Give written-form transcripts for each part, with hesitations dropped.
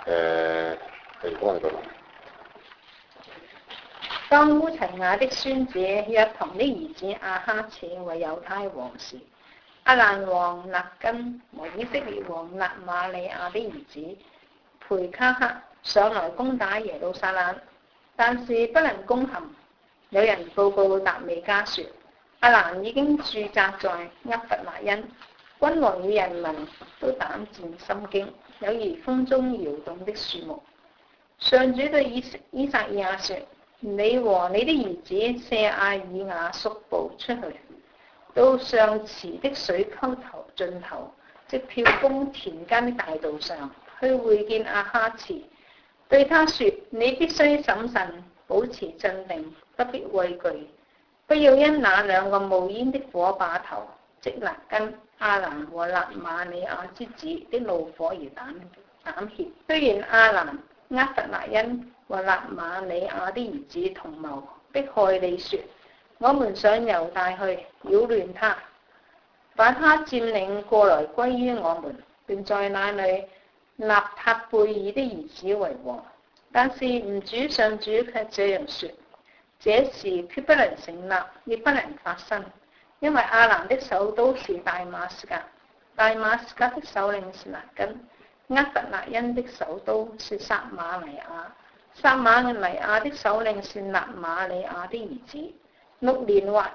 地方喺度。 當烏齊雅的孫子約同的兒子亞哈謝為猶太王時，亞蘭王勒根和以色列王納瑪利亞的兒子培卡克上來攻打耶路撒冷，但是不能攻陷。有人報告達味家說，亞蘭已經駐紮在厄弗辣因，君王與人民都膽戰心驚，有如風中搖動的樹木。上主對以撒意亞說，你和你的兒子舍亞爾雅速步出去，到上池的水溝盡頭，即漂公田間的大道上，去會見亞哈次，對他說，你必須審慎，保持鎮定，不必畏懼，不要因那兩個冒煙的火把頭，即勒根、亞蘭和納瑪利亞之子的怒火而膽怯。雖然亞蘭、厄弗辣因和納瑪利亞的兒子同謀迫害你，說我們上猶大去擾亂他，把他佔領過來歸於我們，並在那裏立塔貝爾的兒子為王。但是吾主上主卻這樣說，這事決不能成立，亦不能發生，因為亞蘭的首都是大馬士革，大馬士革的首領是勒根，厄弗辣因的首都是撒瑪黎雅，撒瑪黎雅的首領是納瑪利亞的兒子。6年或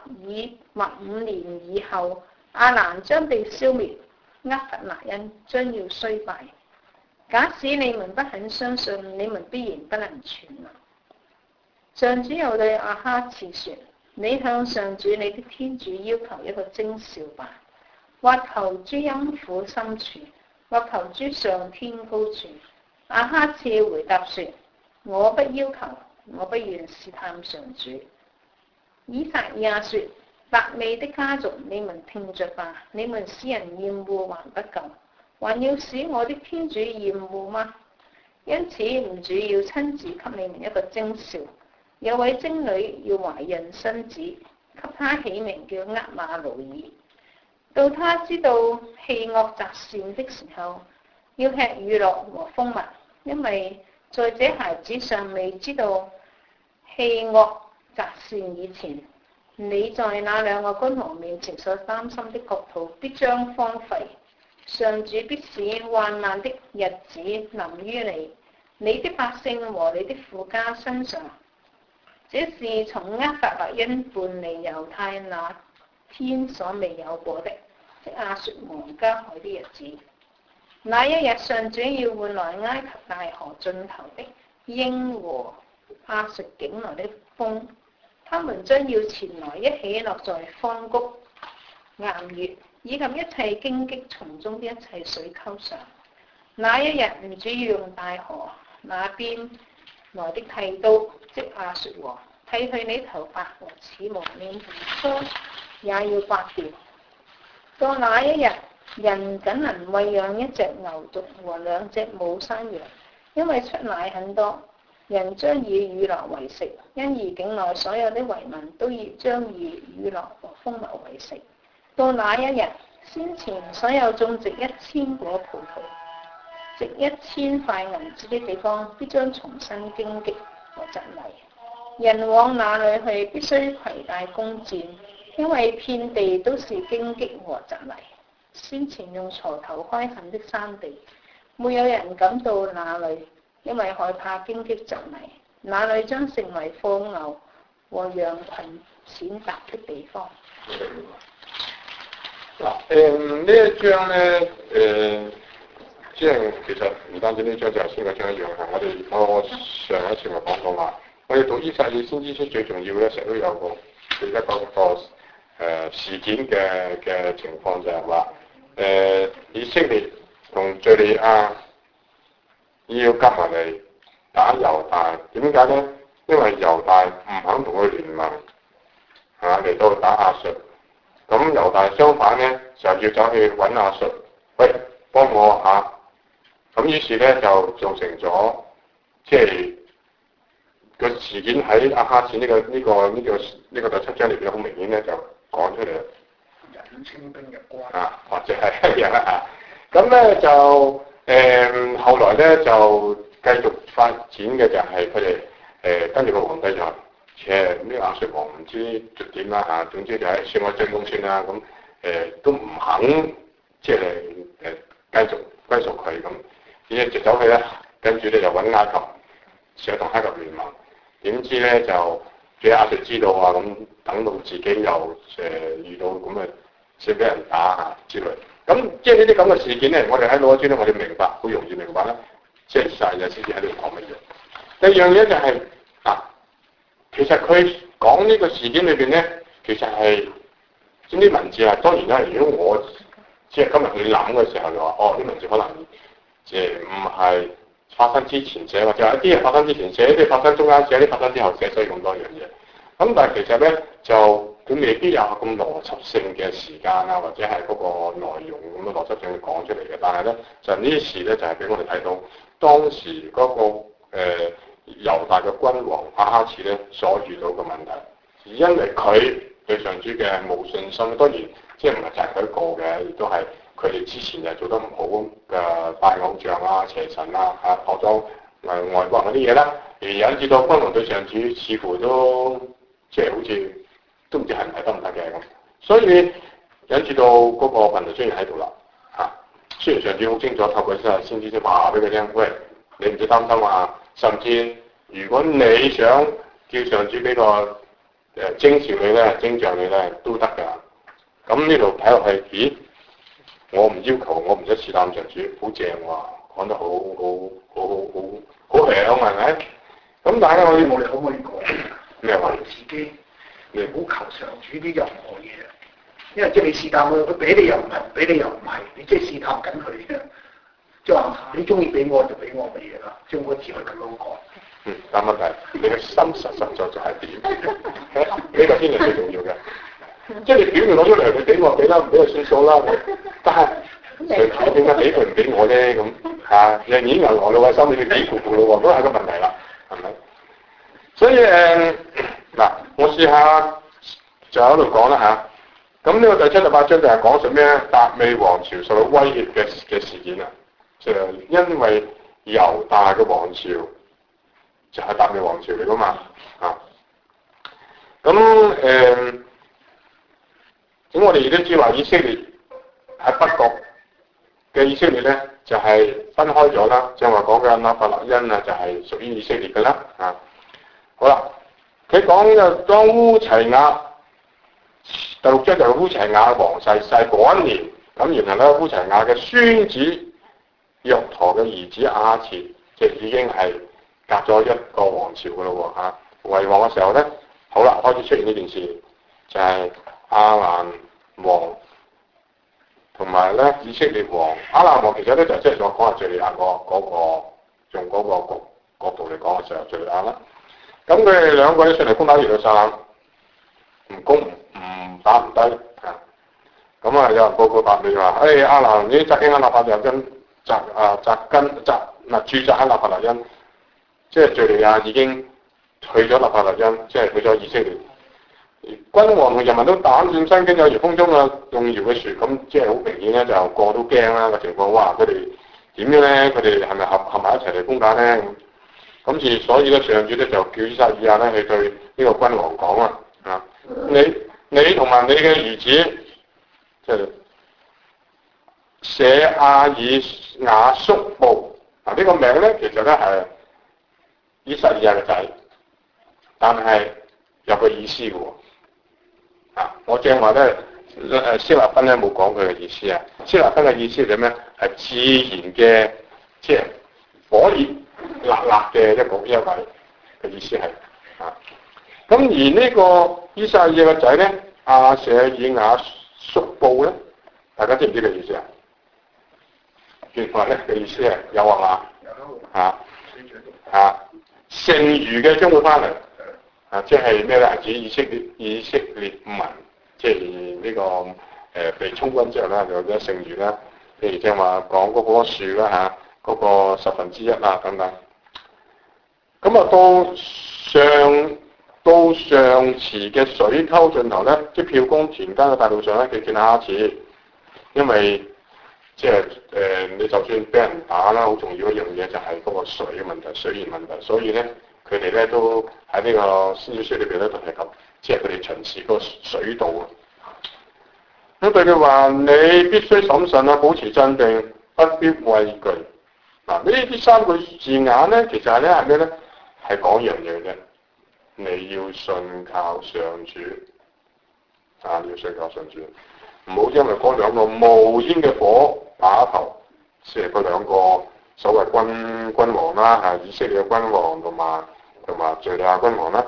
5年以後，亞蘭將被消滅，厄弗辣因將要衰敗。假使你們不肯相信，你們必然不能存留。上主又對亞哈次說，你向上主你的天主要求一個徵兆吧，或求諸陰府深處，或求諸上天高處。亞哈次回答說，我不要求，我不願試探上主。以撒意亞說，達味的家族，你們聽着吧，你們使人厭惡還不夠，還要使我的天主厭惡嗎？因此吾主要親自給你們一個徵兆，有位貞女要懷孕生子，給她起名叫厄瑪奴耳。到她知道棄惡擇善的時候，要吃乳酪和蜂蜜，因為在這孩子尚未知道棄惡擇善以前，你在那兩個君王面前所擔心的國土必將荒廢。上主必使患難的日子臨於你，你的百姓和你的父家身上。這是從厄弗辣因叛離猶太那天所未有過的，即亞述王加害的日子。那一日，上主要換來埃及大河盡頭的鷹和亞述境內的蜂，他們將要前來一起落在荒谷、岩穴以及一切荊棘叢中的一切水溝上。那一日，吾主要用大河那邊來的剃刀，即亞述王，剃去你頭髮和齒毛，連鬍鬚也要刮掉。到那一日，人僅能餵養一隻牛犢和2隻母山羊，因為出奶很多。人將以乳酪為食，因而境內所有的遺民都將以乳酪和蜂蜜為食。到那一日，先前所有種植1000果葡萄、值1000塊銀子的地方，必將重新荊棘和蒺藜。人往那裏去，必須攜帶弓箭，因為遍地都是荊棘和蒺藜。先前用鋤頭開墾的山地，沒有人敢到那裏，因為害怕荊棘蒺藜。那裏將成為放牛和羊群踐踏的地方。 呢一章咧，即係其實唔單止呢章，就係先個章一樣嘅。我上一次咪講過話，我哋讀以撒先知書最重要咧，成日都有個事件嘅情況就係話，以色列同敘利亞要夾埋嚟打猶大，點解咧？因為猶大唔肯同佢聯盟，嚟到打亞述。咁猶大相反咧，就要走去揾亞述，喂，幫我下。咁於是咧就造成咗，即係個事件喺亞哈次呢個第7章裏邊好明顯咧就講出嚟啦。 引清兵入關。 或者係咁咧就後來咧就繼續發展嘅就係佢哋跟住個皇帝就咩亞述王唔知點啦嚇，總之就係算我進貢算啦咁都唔肯即係繼續歸屬佢咁，於是就走去咧，跟住咧就揾埃及，想同埃及聯盟，點知咧就俾亞述知道啊咁，等到自己又遇到咁嘅即係俾人打嚇之類。咁即係呢啲咁嘅事件咧，我哋喺攞一磚咧，我哋明白，好容易明白啦。即係曬日先至喺度講乜嘢。第二樣嘢就係、是、其實佢講呢個事件裏邊咧，其實係啲文字啊，當然啦。如果我即係今日去諗嘅時候就話，啲文字可能唔係發生之前寫，或者有一啲係發生之前寫，啲發生中間寫，啲發生之後寫，所以咁多樣嘢。咁但係其實咧就佢未必有咁邏輯性嘅時間啊，或者係嗰個內容咁嘅邏輯性去講出嚟嘅。但係咧就呢啲事咧就係俾我哋睇到當時嗰個猶大嘅君王亞哈次咧所遇到嘅問題，而因為佢對上主嘅冇信心，當然即係唔係就係佢一個嘅，亦都係佢哋之前就做得唔好嘅拜偶像啊、邪神啊、學咗外國嗰啲嘢啦，而引致到君王對上主似乎都即係好似都唔知係唔係得唔得嘅咁，所以引致到嗰個問題雖然喺度啦嚇，雖然上主好清楚透過先知話俾佢聽，喂，你唔使擔心啊，甚至如果你想叫上主俾個徵兆你咧、徵象你咧都得㗎。咁呢度睇落去，咦？我唔要求，我唔使試探上主，好正喎，講得好響係咪？咁但係我哋可唔可以講咩話？自己你唔好求上主啲任何嘢，因為即係你試探佢俾你又唔係，俾你又唔係，你即係試探緊佢嘅。即係話你中意俾我就俾我嘅嘢啦，將個字去咁樣講。但問題你嘅心實在係點？呢個先係最重要嘅。即係你表面攞出嚟，佢俾我俾啦，唔俾就算數啦。但係上主點解俾佢唔俾我咧？咁人已經銀行老嘅心，你幾乎乎咯喎，都係個問題啦，係咪？所以我試下就喺度講啦嚇。咁呢個第7、第8章就係講述咩？達味王朝受到威脅嘅事件啊，就因為猶大嘅王朝就係達味王朝嚟噶嘛咁我哋亦都知話以色列喺北國嘅以色列咧，就係分開咗啦。正話講嘅亞法勒因啊，就係屬於以色列嘅啦。好啦，佢講就當烏齊雅第6章就係烏齊雅王逝世嗰一年，咁然後咧烏齊雅嘅孫子約陀嘅兒子亞哈次，即係已經係隔咗一個王朝嘅咯喎嚇。為王嘅時候咧，好啦，開始出現呢件事，就係亞蘭王同埋咧以色列王。亞蘭王其實咧就即係我講係敍利亞嗰個用嗰個角度嚟講嘅時候，敍利亞啦。咁佢哋兩個咧上嚟攻打耶路撒冷，唔打唔低啊！咁有人報告答你話：亞蘭呢紮經喺拿弗勒因駐紮喺拿弗勒因，即係敍利亞已經去咗拿弗勒因，即係去咗以色列。君王同人民都膽戰心驚，有如風中啊動搖嘅樹，咁即係好明顯咧，就個個都驚啦個情況。哇！佢哋點樣咧？佢哋係咪合埋一齊嚟攻打咧？咁所以咧，上主咧就叫以撒意亞咧去對呢個君王講啊，你同埋你嘅兒子，即係舍亞爾雅叔布呢個名咧，其實咧係以撒意亞嘅仔，但係有個意思嘅喎。我正話咧，施納芬咧冇講佢嘅意思啊。施納芬嘅意思係咩？係自然嘅，即係火熱辣辣嘅一位嘅意思係咁而呢個以撒意亞嘅仔咧，亞舍爾雅叔布咧，大家知唔知佢意思啊？原來咧嘅意思係有剩餘嘅將會翻嚟。即係咩咧？指以色列民，即係呢個被充軍之後啦，有咗剩餘啦。譬如正話講嗰棵樹啦嗰個1/10啦等等。咁到上池嘅水溝盡頭咧，即係票工田間嘅大路上咧，佢見亞哈次，因為即係你就算俾人打啦，好重要一樣嘢就係嗰個水嘅問題、水源問題。所以咧，佢哋咧都喺呢個先知書裏邊咧都提及，即係佢哋巡視個水道啊。咁對佢話：你必須審慎啊，保持鎮定，不必畏懼。嗱，呢啲三個字眼咧，其實係咩咧？係講一樣嘢嘅。你要信靠上主，你要信靠上主，唔好因為嗰兩個冒煙嘅火把頭，即係嗰兩個所謂君王啦，以色列嘅君王同埋敘利亞君王啦，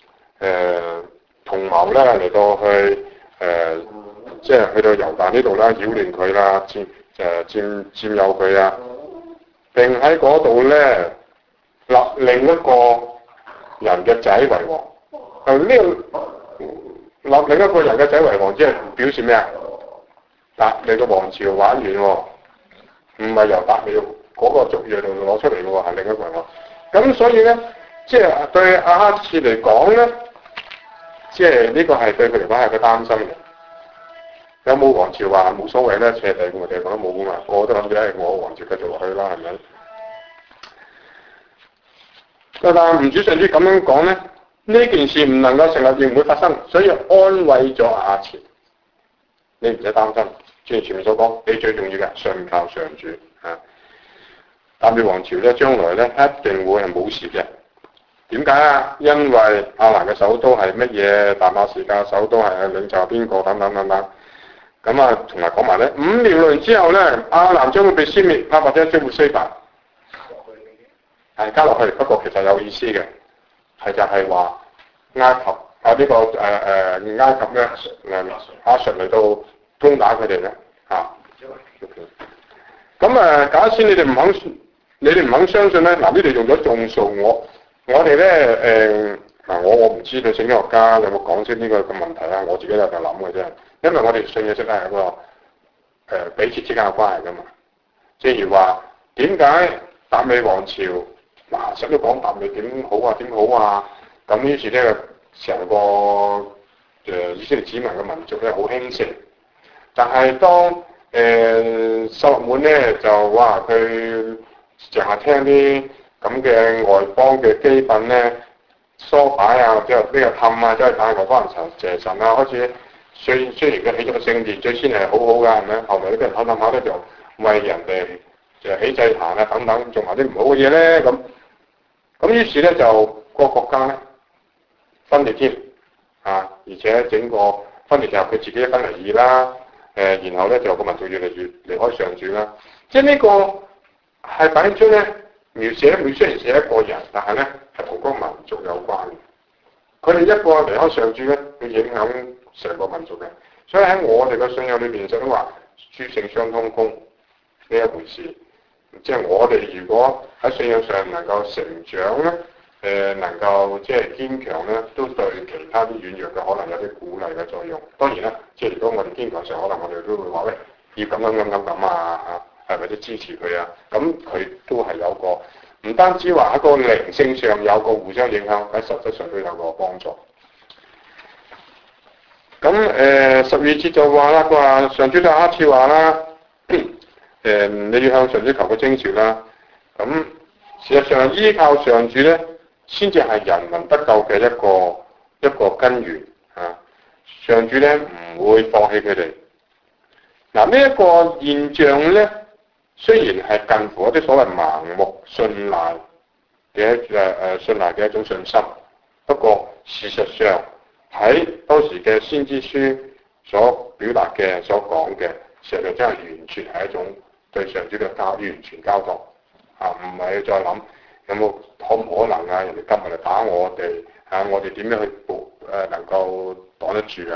同謀咧嚟到去即係去到猶大呢度啦，擾亂佢啦，佔有佢啊，並喺嗰度咧立另一個人嘅仔為王。呢個立另一個人嘅仔為王，即係表示咩啊？你個王朝玩完喎，唔係由達味嗰個族裔度攞出嚟嘅喎，係另一個人喎。咁所以咧，即係對亞哈次嚟講咧，即係呢個係對佢嚟講係個擔心嘅。有冇王朝話冇所謂咧？赤地我哋講得冇㗎嘛，我都諗住係我王朝繼續落去啦，係咪？但係唔主上主咁樣講咧，呢件事唔能夠成日亦唔會發生，所以安慰咗亞哈次。你唔使擔心，正如前面所講，你最重要嘅信靠上主啊！達味王朝咧，將來咧一定會係冇事嘅。點解啊？因為亞蘭嘅首都係乜嘢？大馬士革首都係領袖邊個？等等等等。咁啊，同埋講埋咧，5年內之後咧，亞蘭將會被消滅，或者將會衰敗。係加落去，不過其實有意思嘅，係就係話埃及埃及咧亞述嚟到攻打佢哋咧嚇。咁假設你哋唔肯相信咧，呢度用咗眾數，我哋咧我唔知道聖經學家有冇講出呢個嘅問題啦，我自己就咁諗嘅啫。因為我哋信嘅即係一個彼此之間嘅關係噶嘛。正如話點解達味王朝成日都講達味點好啊，咁於是咧成個以色列子民嘅民族咧好興盛，但係當所羅門咧就話佢成日聽啲咁嘅外邦嘅基品咧梳擺啊，或者呢個氹啊，即係帶外邦人謝神啊，開始雖然佢起咗個聖殿，最先係好好㗎，係咪？後來啲人諗下咧就為人哋就起祭壇啊等等，做埋啲唔好嘅嘢咧咁於是咧就個國家咧分裂添而且整個分裂就佢自己一分為二啦，然後咧就個民族越嚟越離開上主啦，即係呢個係反映出咧描寫雖然寫一個人，但係咧係同個民族有關嘅。佢哋一個離開上主咧，會影響成個民族嘅。所以喺我哋嘅信仰裏面就都話諸聖相通功呢一回事。即係我哋如果喺信仰上能夠成長咧，能夠即係堅強咧，都對其他啲軟弱嘅可能有啲鼓勵嘅作用。當然啦，即係如果我哋堅強上，可能我哋都會話喂，要咁啊，或者支持佢啊，咁佢都係有個。唔單止話喺個靈性上有個互相影響，喺實質上都有個幫助。咁12節就話啦，佢話上主對亞哈次話啦，你要向上主求個徵兆啦。咁事實上依靠上主咧，先至係人民得救嘅一個根源啊。上主咧唔會放棄佢哋。嗱，呢一個現象咧，雖然係近乎一啲所謂盲目信賴嘅一種信心，不過事實上喺當時嘅先知書所表達嘅、所講嘅，事實上真係完全係一種對上主嘅完全交託唔係再諗有冇可唔可能人哋今日嚟打我哋我哋點樣去能夠擋得住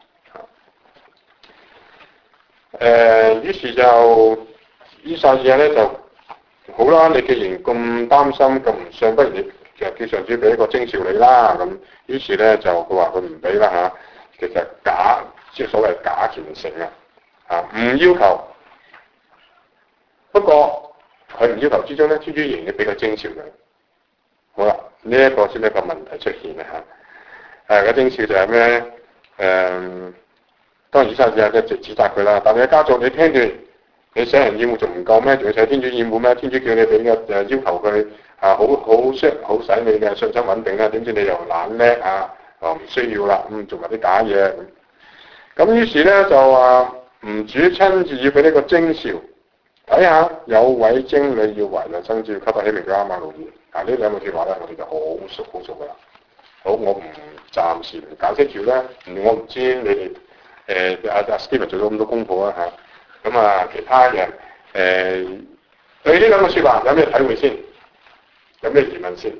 咁於是就以賽亞咧就好啦，你既然咁擔心咁唔信，不如你其實叫上主俾一個徵兆你啦。咁於是咧就佢話佢唔俾啦其實即係所謂假虔誠唔要求。不過佢唔要求之中咧，天主仍然要俾個徵兆佢。好啦，呢一個先係一個問題出現個徵兆就係咩咧？當然以賽亞就指責佢啦，但係家族你聽住。 你使人厭惡仲唔夠咩？仲要使天主厭惡咩？天主叫你俾個要求佢好使你嘅信心穩定啦，點知你又懶叻唔需要啦，做埋啲假嘢咁於是咧就話吳主親自要俾呢個徵兆，睇下有位貞女要懷孕生子，要給他起名叫亞瑪奴耳。呢兩個説話咧，我哋就好熟噶啦。好，我唔暫時唔解釋住咧，我唔知你哋阿 Stephen 做咗咁多功課啊嚇，咁其他人對呢兩個説話有咩體會先？有咩疑問先？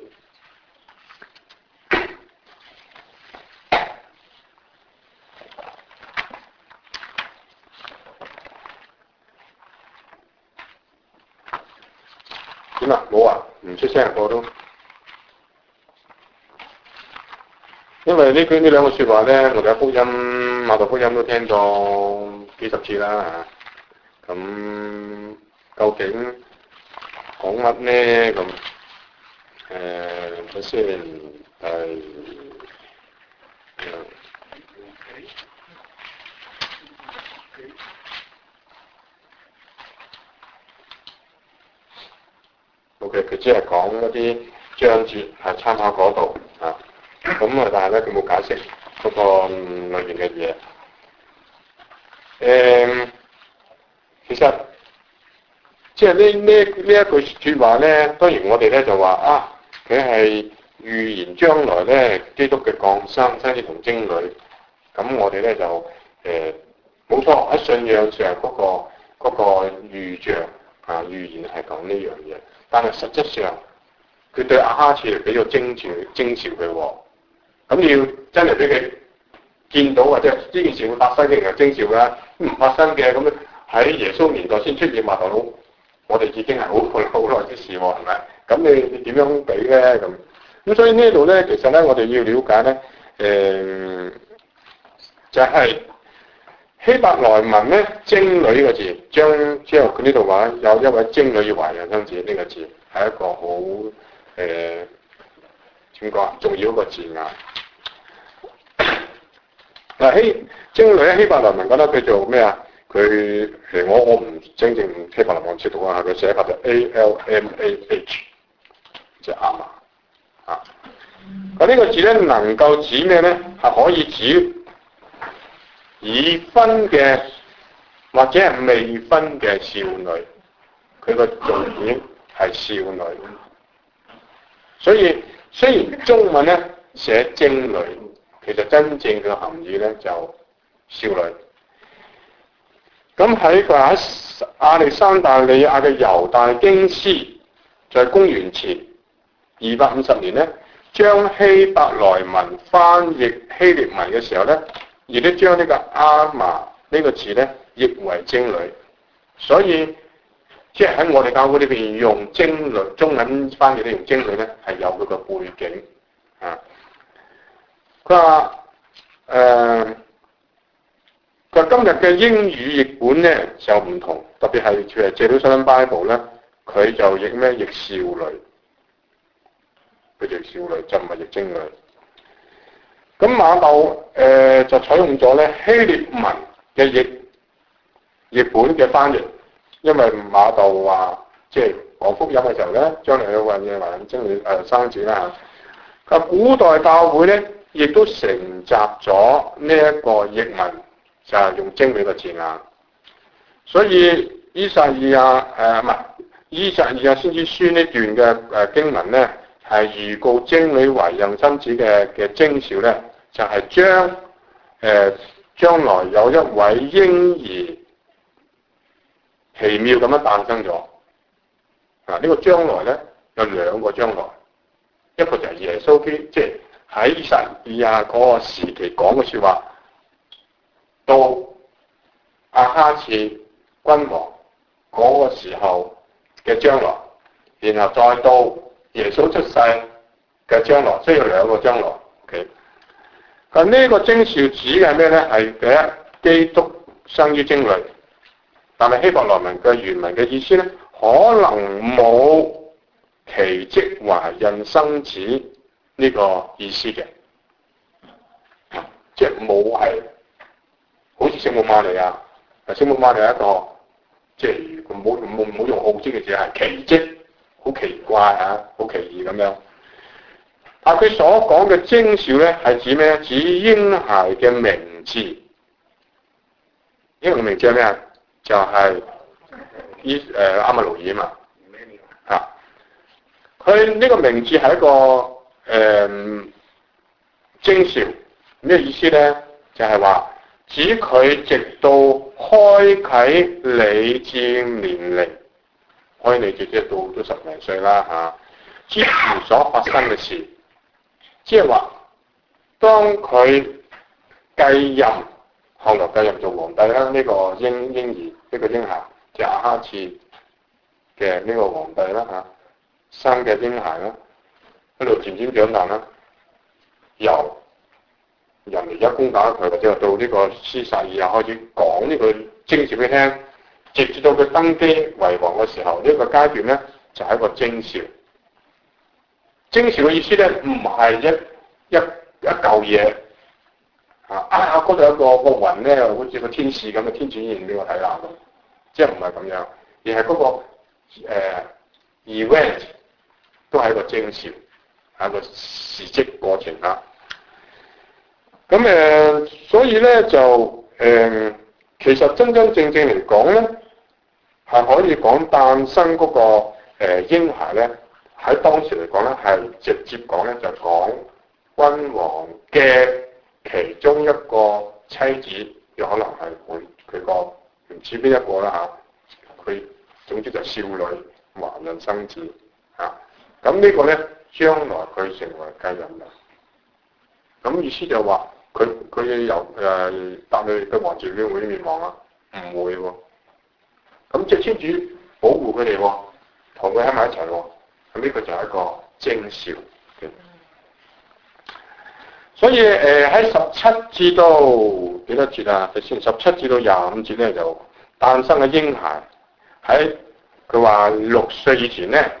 點啊？冇啊？唔出聲個都。因為呢兩個説話咧，我哋喺福音馬太福音都聽咗幾十次啦嚇。咁究竟講乜咧？咁首先OK， 佢只係講一啲章節係參考嗰度啊。咁但係咧佢冇解釋嗰個裏面嘅嘢。其實即係呢一句説話咧，當然我哋咧就話佢係預言將來咧基督嘅降生，生子同貞女。咁我哋咧就冇錯，喺信仰上嗰個預象預言係講呢樣嘢，但係實質上佢對亞哈次嚟俾咗徵兆佢喎。咁你要真係俾佢見到或者呢件事會發生嘅係徵兆啦，唔發生嘅咁喺耶穌年代先出現馬頭佬，我哋已經係好耐之事喎，係咪？咁你點樣俾咧？咁所以呢度咧，其實咧我哋要了解咧，就係希伯來文咧貞女個字，之後佢呢度話有一位貞女要懷孕生子呢個字係一個好點講重要一個字眼。嗱貞女喺希伯來文覺得佢做咩啊？佢我唔真正希伯來文識讀啊，佢寫法就 ALMAH， 即係亞瑪咁呢個字咧能夠指咩咧？係可以指已婚嘅或者係未婚嘅少女，佢個重點係少女。所以雖然中文咧寫貞女，其實真正嘅含義咧就少女。咁喺亞歷山大利亞嘅猶大經師，在公元前250年咧，將希伯來文翻譯希臘文嘅時候咧，亦都將呢個亞瑪呢個詞咧譯為貞女。所以即係喺我哋教會裏邊用貞女，中文翻譯咧用貞女咧係有佢個背景啊。佢話佢今日嘅英語譯本咧就唔同，特別係《謝魯新 Bible》咧，佢就譯咩？譯少女，佢譯少女就唔係譯貞女。咁馬竇就採用咗咧希臘文嘅譯本嘅翻譯，因為馬竇話即係講福音嘅時候咧，將來有運嘅懷孕貞女生子啦嚇。佢古代教會咧亦都承襲咗呢一個譯文。就係用貞女個字眼，所以依撒意亞先知書呢段嘅經文咧，係預告貞女懷孕生子嘅徵兆咧，就係將來有一位嬰兒奇妙咁樣誕生咗。呢個將來咧有兩個將來，一個就係耶穌基督，即係喺依撒意亞嗰個時期講嘅説話。到亞哈次君王嗰個時候嘅將來，然後再到耶穌出世嘅將來，即係有兩個將來。OK，咁呢個徵兆指嘅係咩咧？係第一，基督生於貞女，但係希伯來文嘅原文嘅意思咧，可能冇奇蹟懷孕生子呢個意思嘅，即係冇係。好似聖母瑪利亞，聖母瑪利亞一個即係冇用奧蹟嘅字，係奇蹟，好奇怪啊，好奇異咁樣。但佢所講嘅徵兆咧係指咩？指嬰孩嘅名字。嬰孩嘅名字係咩啊？就係亞瑪奴耳嘛。嚇！佢呢個名字係一個徵兆，咩意思咧？就係話指佢直到開啓理智年齡，開理智即係到咗10零歲啦嚇，之前所發生嘅事，即係話當佢繼任，後來繼任做皇帝啦，呢個嬰兒呢個嬰孩就亞哈次嘅呢個皇帝啦嚇，生嘅嬰孩啦，喺度漸漸長大啦，由人哋一攻打佢，或者到呢個施撒爾亞開始講呢個徵兆俾你聽，直至到佢登基為王嘅時候，呢個階段咧就係一個徵兆。徵兆嘅意思咧唔係一嚿嘢嗰度有個雲咧，好似個天使咁嘅天主現俾我睇下咁，即係唔係咁樣，而係嗰個event 都係一個徵兆，係一個事蹟過程啊。咁所以咧就其實真真正正嚟講咧，係可以講誕生嗰個嬰孩咧，喺當時嚟講咧係直接講咧就講君王嘅其中一個妻子，有可能係佢個唔知邊一個啦嚇，佢總之就少女懷孕生子嚇，咁呢個咧將來佢成為繼任人，咁意思就話。佢由答你嘅王朝會唔會滅亡啊？唔會喎。咁即係天主保護佢哋喎，同佢喺埋一齊喎。咁呢個就係一個徵兆。所以喺17至到幾多節啊？第17至到25節咧就誕生嘅嬰孩喺佢話6歲以前咧，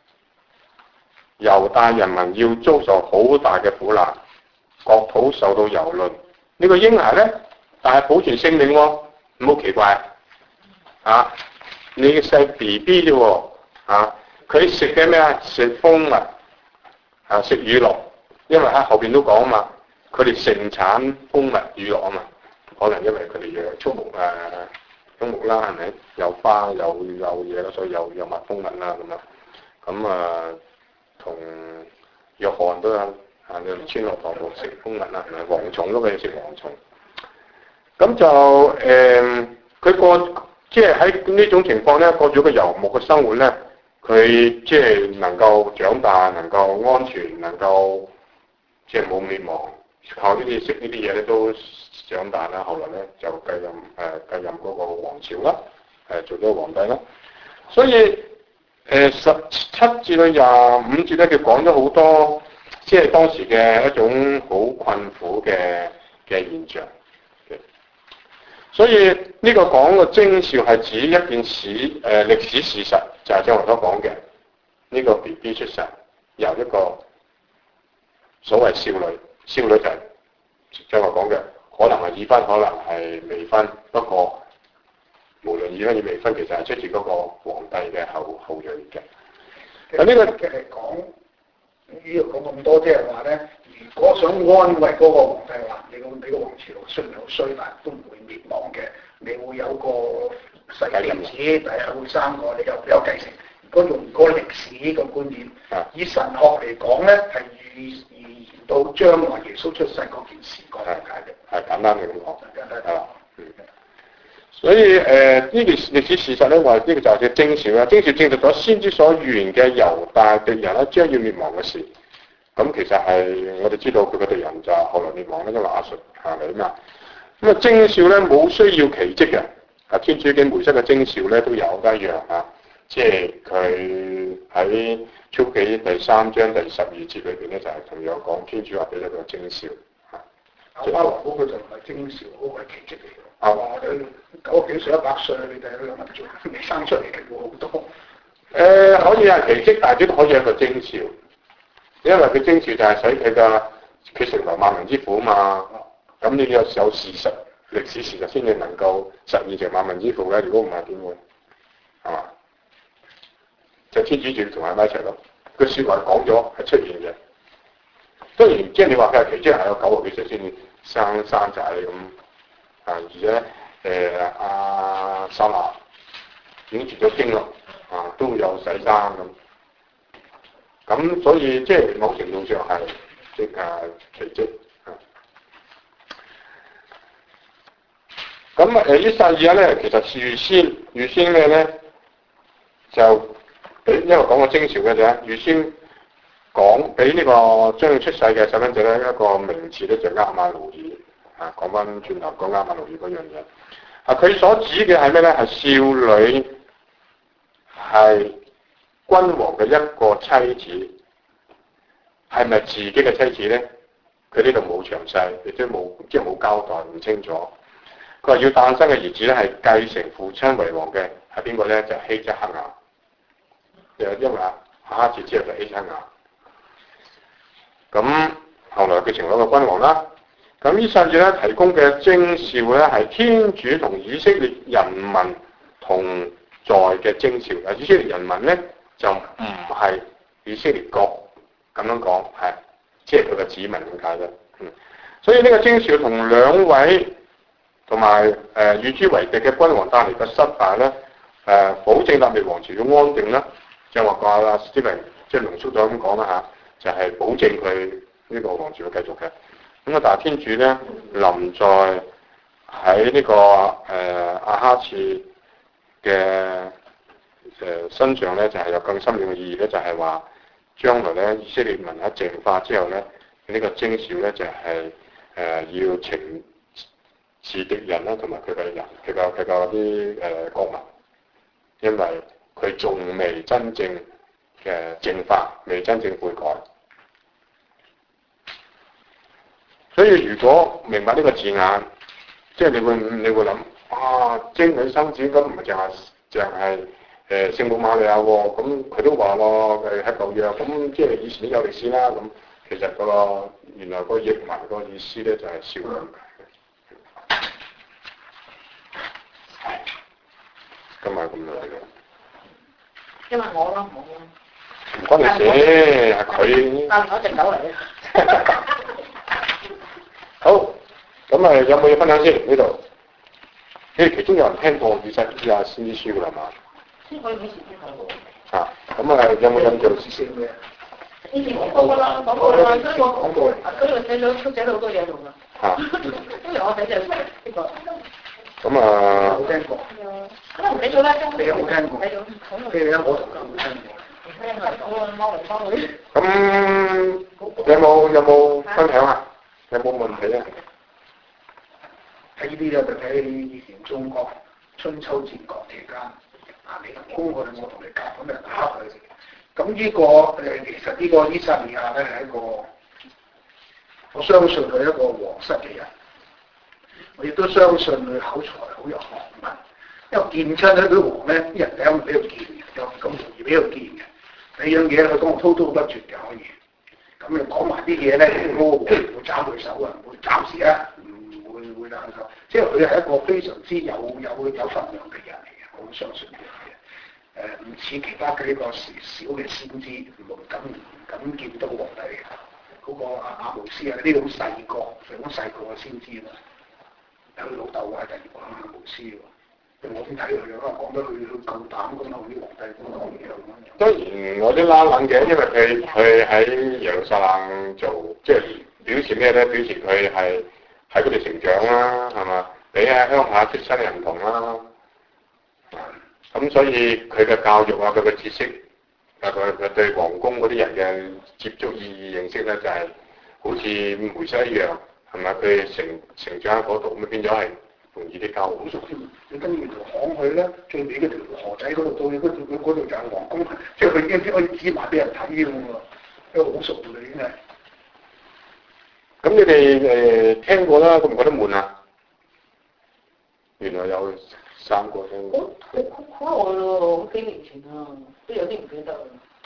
猶大人民要遭受好大嘅苦難。國土受到蹂躪，呢個嬰孩咧，但係保存性命喎，唔好奇怪啊！你嘅細 B B 啫喎，佢食嘅咩啊？食蜂蜜食乳酪，因為喺後邊都講啊嘛，佢哋盛產蜂蜜乳酪啊嘛，可能因為佢哋嘅畜牧啦，係咪？有花有嘢啦，所以有蜜蜂蜜啦咁啊，咁同約翰都有。你穿落堂度食蜂蜜啦，係咪？蝗蟲都可以食蝗蟲。咁就佢即係喺呢種情況咧，過咗個遊牧嘅生活咧，佢即係能夠長大，能夠安全，能夠即係冇滅亡，靠呢啲食呢啲嘢咧都長大啦。後來咧就繼任嗰個王朝啦，做咗皇帝啦。所以17至到25節咧，佢講咗好多。即係當時嘅一種好困苦嘅現象，所以呢個講嘅徵兆係指一件歷史事實，就係正如我所講嘅呢個 BB 出世，由一個所謂少女就係正如我講嘅，可能係已婚，可能係未婚，不過無論已婚與未婚，其實係出自嗰個皇帝嘅後裔嘅。咁呢個係講。呢度講咁多，即係話咧，如果想安慰嗰個皇帝話，你個王朝雖然好衰，但都唔會滅亡嘅，你會有個世界歷史，第日會生個，你有繼承。如果用嗰個歷史呢個觀點，以神學嚟講咧，係預言到將來耶穌出世嗰件事講解嘅。 係簡單嘅咁講，係啦。所以呢件歷史事實咧，話呢個就係徵兆啦。徵兆證實咗先知所預言嘅猶大敵人咧將要滅亡嘅事。咁其實係我哋知道佢嘅敵人就係後來滅亡呢個亞述下嚟啊嘛。咁啊徵兆咧冇需要奇蹟嘅，天主經梅瑟嘅徵兆咧都有一樣啊，即係佢喺出記第3章第12節裏邊咧就係同樣講天主話俾一個徵兆啊。 亞巴郎嗰個就唔係徵兆，嗰個係奇蹟嚟嘅。話佢90幾歲100歲，你睇佢有乜做？未生出嚟嘅喎好多。 可以係奇蹟，但係都可以係一個徵兆，因為佢徵兆就係使佢成為萬民之父啊嘛。咁你有事實、歷史事實先至能夠實現成萬民之父嘅，如果唔係點會？ 係嘛？就天主就同阿媽一齊咯。個説話講咗係出現嘅。當然，即係你話佢係奇蹟係有9個幾歲先生仔咁，而且阿莎娜已經絕咗經咯，都有洗衫咁所以即係某程度上係奇蹟。咁伊撒意亞咧，其實預先咩咧？就因為講個徵兆嘅啫，預先講俾呢個將要出世嘅細蚊仔咧一個名字咧，就厄馬奴爾。講翻轉頭講厄馬奴爾嗰樣嘢。佢所指嘅係咩咧？係少女，係君王嘅一個妻子。係咪自己嘅妻子咧？佢呢度冇詳細，亦都冇交代，唔清楚。佢話要誕生嘅兒子咧，係繼承父親為王嘅，係邊個咧？就係希則克雅。因為亞哈次之後就希則克雅。咁後來佢成為一個君王啦。咁伊撒意咧提供嘅徵兆咧，係天主同以色列人民同在嘅徵兆。以色列人民咧就唔係以色列國。咁樣講係，即係佢嘅子民咁解嘅。所以呢個徵兆同兩位同埋與之為敵嘅君王帶嚟嘅失敗咧，保證達味王朝嘅安定啦。就話過啦，史蒂文即係濃縮咗咁講啦就係保證佢呢個王朝嘅繼續嘅。咁但係天主咧臨在喺呢個亞哈次嘅身上咧，就係有更深遠嘅意義咧，就係話。將來咧，以色列民喺淨化之後咧，呢個徵兆咧就係要懲治敵人啦，同埋佢嘅人，佢嘅啲國民，因為佢仲未真正嘅淨化，未真正悔改。所以如果明白呢個字眼，即係你會諗精女生子咁唔係淨係。聖母瑪利亞喎，咁佢都話咯，喺舊約，咁即係以前都有歷史啦。咁其實原來個譯文個意思咧就係少女。今日咁耐嘅。 因為我咯， 唔關你事，係佢。 但我隻狗嚟嘅。 好，咁有冇嘢分享先呢度？其中有人聽過以賽亞先知書㗎啦嘛？ 我以前聽過。 咁有冇印象先咩？ 以前講過啦，所以我寫咗好多嘢用㗎。因為我寫就呢個。 咁冇聽過。 可能寫咗啦， 你有冇聽過？ 寫咗。 你有冇聽過？ 聽嚟講啊，貓嚟貓去。 咁有冇分享啊？有冇問題啊？ 喺呢啲咧就喺以前中國春秋戰國期間。你公我同你夾咁就打佢。咁呢個其實呢個伊撒利亞咧係一個，我相信佢係一個皇室嘅人，我亦都相信佢口才好有學問。因為見親咧啲王咧，啲人第一唔俾佢見嘅，又咁容易俾佢見嘅。第二樣嘢佢講滔滔不絕嘅可以。咁你講埋啲嘢咧，嗰個王唔會斬佢手啊，唔會暫時啊，唔會冷手。即係佢係一個非常之有分量嘅人嚟嘅，我相信。唔似其他嘅呢個小嘅先知，唔敢見到皇帝嗰個阿姆斯啊，呢啲咁細個嘅先知嘛。佢老豆係第二個阿姆斯喎，我點睇佢樣啊？講得佢夠膽咁同啲皇帝咁講嘢咁。當然我都拉冷嘅，因為佢喺耶路撒冷做，即係表示咩咧？表示佢係喺嗰度成長啦，係嘛？比喺鄉下出身嘅人唔同啦。咁所以佢嘅教育啊，佢嘅知識，佢對皇宮嗰啲人嘅接觸意義認識咧，就係好似梅西一樣，係咪？佢成長喺嗰度，咁變咗係容易啲教好熟啲。 你跟住條巷去咧，最尾嗰條河仔嗰度到嗰度就係皇宮，即係佢已經可以指埋俾人睇咁喎，因為好熟㗎啦已經係。 咁你哋聽過啦，覺唔覺得悶啊？原來有3個聽過。 好耐咯，幾年前啊，都有啲唔記得啦。